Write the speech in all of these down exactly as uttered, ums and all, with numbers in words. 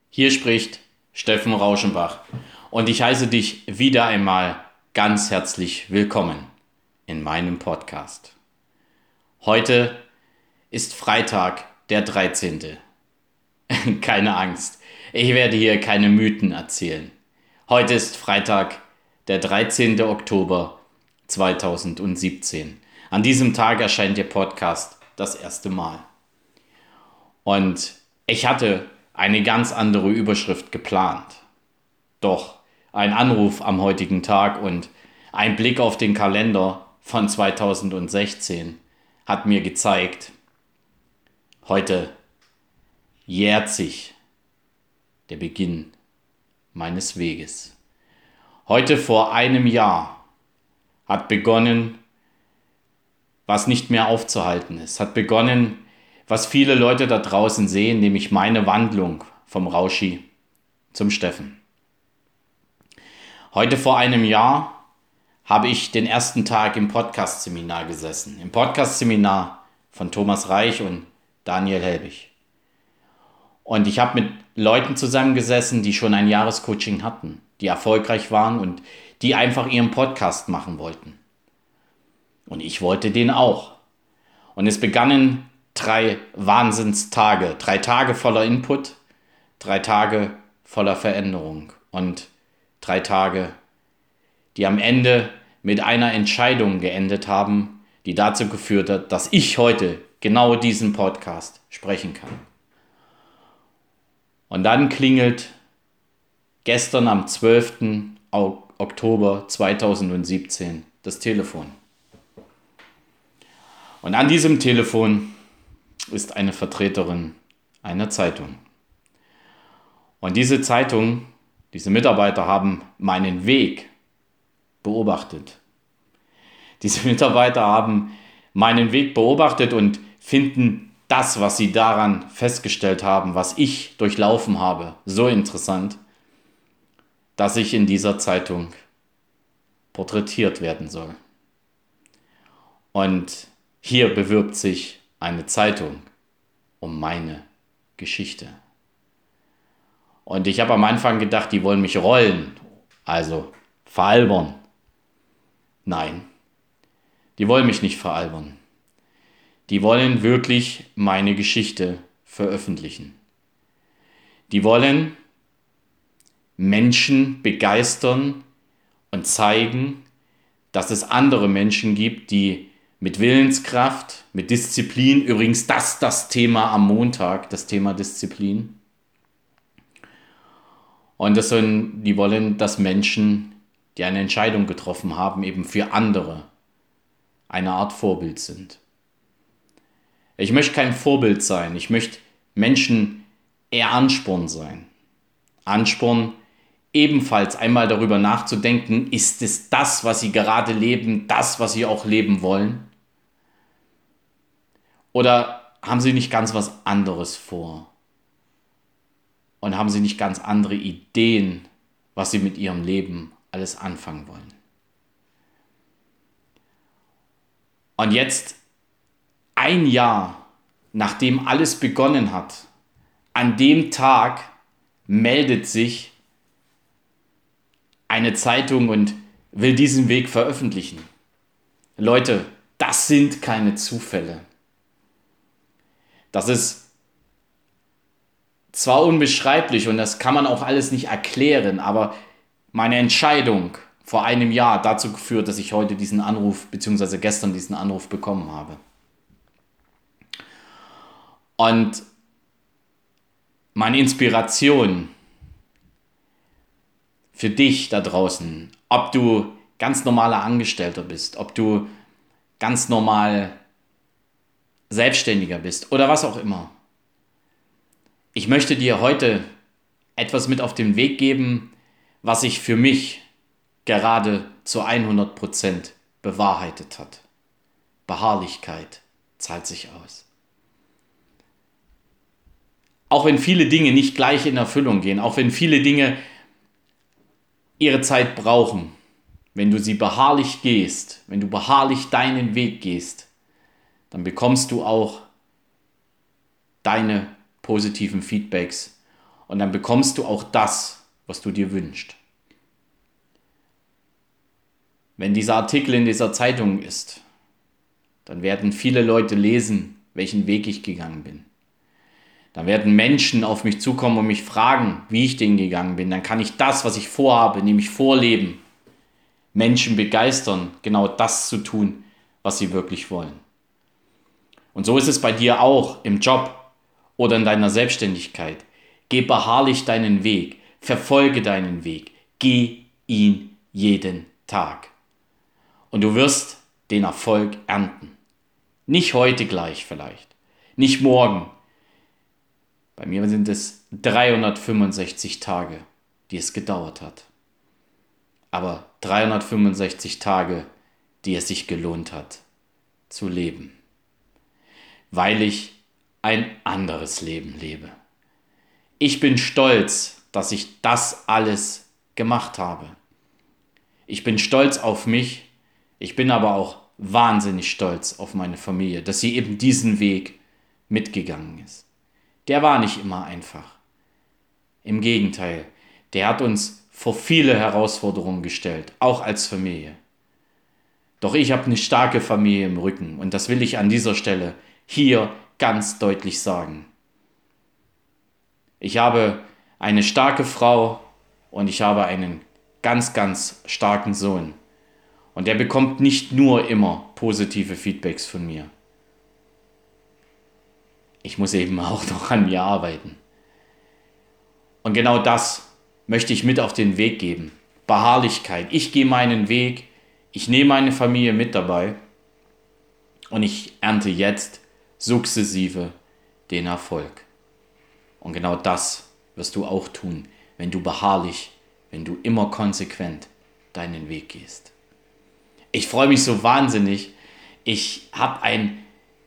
Hier spricht Steffen Rauschenbach und ich heiße dich wieder einmal ganz herzlich willkommen in meinem Podcast. Heute ist Freitag, der dreizehnte Keine Angst, ich werde hier keine Mythen erzählen. Heute ist Freitag, der dreizehnte Oktober zweitausendsiebzehn. An diesem Tag erscheint der Podcast das erste Mal. Und ich hatte eine ganz andere Überschrift geplant. Doch ein Anruf am heutigen Tag und ein Blick auf den Kalender von zweitausendsechzehn hat mir gezeigt, heute jährt sich der Beginn meines Weges. Heute vor einem Jahr hat begonnen, was nicht mehr aufzuhalten ist. Hat begonnen, was viele Leute da draußen sehen, nämlich meine Wandlung vom Rauschi zum Steffen. Heute vor einem Jahr habe ich den ersten Tag im Podcast-Seminar gesessen. Im Podcast-Seminar von Thomas Reich und Daniel Helbig. Und ich habe mit Leuten zusammengesessen, die schon ein Jahrescoaching hatten, die erfolgreich waren und die einfach ihren Podcast machen wollten. Und ich wollte den auch. Und es begannen drei Wahnsinnstage, drei Tage voller Input, drei Tage voller Veränderung und drei Tage, die am Ende mit einer Entscheidung geendet haben, die dazu geführt hat, dass ich heute genau diesen Podcast sprechen kann. Und dann klingelt gestern am zwölften Oktober zweitausendsiebzehn das Telefon. Und an diesem Telefon ist eine Vertreterin einer Zeitung. Und diese Zeitung, diese Mitarbeiter haben meinen Weg beobachtet. Diese Mitarbeiter haben meinen Weg beobachtet und finden das, was sie daran festgestellt haben, was ich durchlaufen habe, so interessant, dass ich in dieser Zeitung porträtiert werden soll. Und hier bewirbt sich eine Zeitung um meine Geschichte. Und ich habe am Anfang gedacht, die wollen mich rollen, also veralbern. Nein, die wollen mich nicht veralbern. Die wollen wirklich meine Geschichte veröffentlichen. Die wollen Menschen begeistern und zeigen, dass es andere Menschen gibt, die mit Willenskraft, mit Disziplin, übrigens das das Thema am Montag, das Thema Disziplin. Und das sind, die wollen, dass Menschen, die eine Entscheidung getroffen haben, eben für andere eine Art Vorbild sind. Ich möchte kein Vorbild sein, ich möchte Menschen eher Ansporn sein. Ansporn, ebenfalls einmal darüber nachzudenken, ist es das, was sie gerade leben, das, was sie auch leben wollen? Oder haben sie nicht ganz was anderes vor? Und haben sie nicht ganz andere Ideen, was sie mit ihrem Leben alles anfangen wollen? Und jetzt, ein Jahr, nachdem alles begonnen hat, an dem Tag meldet sich eine Zeitung und will diesen Weg veröffentlichen. Leute, das sind keine Zufälle. Das ist zwar unbeschreiblich und das kann man auch alles nicht erklären, aber meine Entscheidung vor einem Jahr dazu geführt, dass ich heute diesen Anruf, beziehungsweise gestern diesen Anruf bekommen habe. Und meine Inspiration für dich da draußen, ob du ganz normaler Angestellter bist, ob du ganz normal Selbstständiger bist oder was auch immer. Ich möchte dir heute etwas mit auf den Weg geben, was sich für mich gerade zu hundert Prozent bewahrheitet hat. Beharrlichkeit zahlt sich aus. Auch wenn viele Dinge nicht gleich in Erfüllung gehen, auch wenn viele Dinge ihre Zeit brauchen, wenn du sie beharrlich gehst, wenn du beharrlich deinen Weg gehst, dann bekommst du auch deine positiven Feedbacks Und dann bekommst du auch das, was du dir wünschst. Wenn dieser Artikel in dieser Zeitung ist, dann werden viele Leute lesen, welchen Weg ich gegangen bin. Dann werden Menschen auf mich zukommen und mich fragen, wie ich den gegangen bin. Dann kann ich das, was ich vorhabe, nämlich vorleben, Menschen begeistern, genau das zu tun, was sie wirklich wollen. Und so ist es bei dir auch im Job oder in deiner Selbstständigkeit. Geh beharrlich deinen Weg, verfolge deinen Weg, geh ihn jeden Tag. Und du wirst den Erfolg ernten. Nicht heute gleich vielleicht, nicht morgen. Bei mir sind es dreihundertfünfundsechzig Tage, die es gedauert hat. Aber dreihundertfünfundsechzig Tage, die es sich gelohnt hat, zu leben. Weil ich ein anderes Leben lebe. Ich bin stolz, dass ich das alles gemacht habe. Ich bin stolz auf mich, ich bin aber auch wahnsinnig stolz auf meine Familie, dass sie eben diesen Weg mitgegangen ist. Der war nicht immer einfach. Im Gegenteil, der hat uns vor viele Herausforderungen gestellt, auch als Familie. Doch ich habe eine starke Familie im Rücken und das will ich an dieser Stelle hier ganz deutlich sagen. Ich habe eine starke Frau und ich habe einen ganz, ganz starken Sohn. Und der bekommt nicht nur immer positive Feedbacks von mir. Ich muss eben auch noch an mir arbeiten. Und genau das möchte ich mit auf den Weg geben. Beharrlichkeit. Ich gehe meinen Weg, ich nehme meine Familie mit dabei und ich ernte jetzt sukzessive den Erfolg. Und genau das wirst du auch tun, wenn du beharrlich, wenn du immer konsequent deinen Weg gehst. Ich freue mich so wahnsinnig. Ich habe ein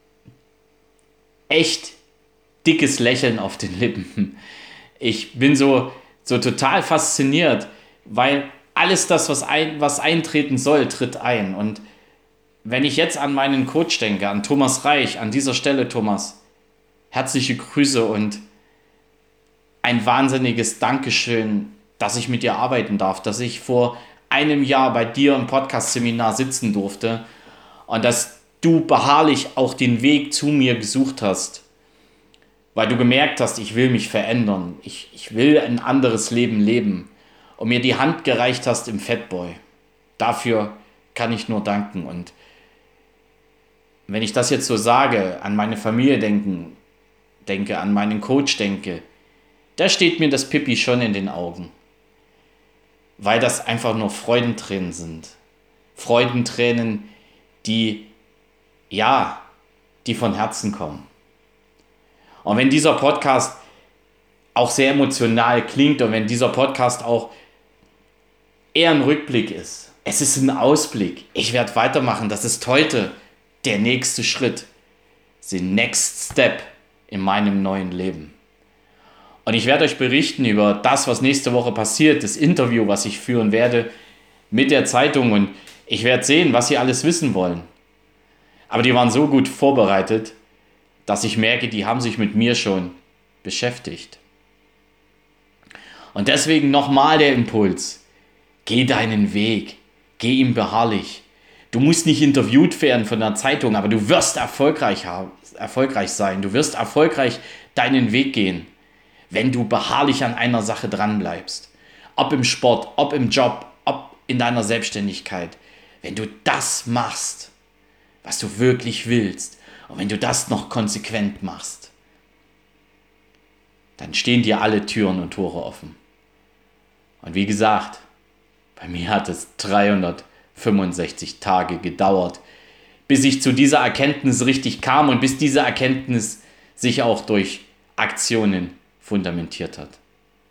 echt dickes Lächeln auf den Lippen. Ich bin so, so total fasziniert, weil alles das, was, ein, was eintreten soll, tritt ein. Und wenn ich jetzt an meinen Coach denke, an Thomas Reich, an dieser Stelle, Thomas, herzliche Grüße und ein wahnsinniges Dankeschön, dass ich mit dir arbeiten darf, dass ich vor einem Jahr bei dir im Podcast-Seminar sitzen durfte und dass du beharrlich auch den Weg zu mir gesucht hast, weil du gemerkt hast, ich will mich verändern, ich, ich will ein anderes Leben leben und mir die Hand gereicht hast im Fatboy. Dafür kann ich nur danken. Und wenn ich das jetzt so sage, an meine Familie denken, denke, an meinen Coach denke, da steht mir das Pipi schon in den Augen. Weil das einfach nur Freudentränen sind. Freudentränen, die, ja, die von Herzen kommen. Und wenn dieser Podcast auch sehr emotional klingt und wenn dieser Podcast auch eher ein Rückblick ist, es ist ein Ausblick. Ich werde weitermachen. Das ist heute der nächste Schritt. The next step in meinem neuen Leben. Und ich werde euch berichten über das, was nächste Woche passiert, das Interview, was ich führen werde mit der Zeitung. Und ich werde sehen, was sie alles wissen wollen. Aber die waren so gut vorbereitet, dass ich merke, die haben sich mit mir schon beschäftigt. Und deswegen nochmal der Impuls. Geh deinen Weg. Geh ihm beharrlich. Du musst nicht interviewt werden von der Zeitung, aber du wirst erfolgreich, erfolgreich sein. Du wirst erfolgreich deinen Weg gehen, wenn du beharrlich an einer Sache dranbleibst. Ob im Sport, ob im Job, ob in deiner Selbstständigkeit. Wenn du das machst, was du wirklich willst, und wenn du das noch konsequent machst, dann stehen dir alle Türen und Tore offen. Und wie gesagt, bei mir hat es dreihundertfünfundsechzig Tage gedauert, bis ich zu dieser Erkenntnis richtig kam und bis diese Erkenntnis sich auch durch Aktionen fundamentiert hat.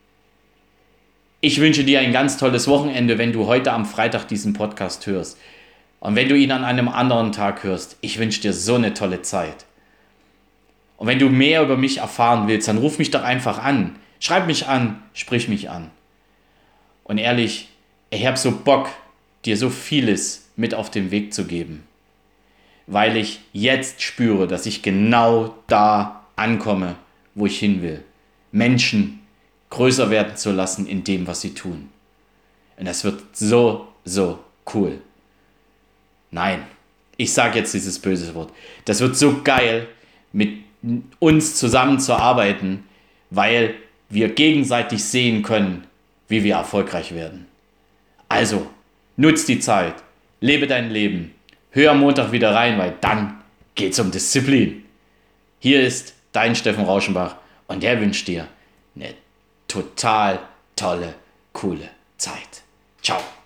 Ich wünsche dir ein ganz tolles Wochenende, wenn du heute am Freitag diesen Podcast hörst. Und wenn du ihn an einem anderen Tag hörst, ich wünsche dir so eine tolle Zeit. Und wenn du mehr über mich erfahren willst, dann ruf mich doch einfach an. Schreib mich an, sprich mich an. Und ehrlich, ich habe so Bock, dir so vieles mit auf den Weg zu geben. Weil ich jetzt spüre, dass ich genau da ankomme, wo ich hin will. Menschen, größer werden zu lassen in dem, was sie tun. Und das wird so, so cool. Nein, ich sage jetzt dieses böse Wort. Das wird so geil, mit uns zusammenzuarbeiten, weil wir gegenseitig sehen können, wie wir erfolgreich werden. Also, nutz die Zeit, lebe dein Leben, hör am Montag wieder rein, weil dann geht's um Disziplin. Hier ist dein Steffen Rauschenbach und der wünscht dir eine total tolle, coole Zeit. Ciao.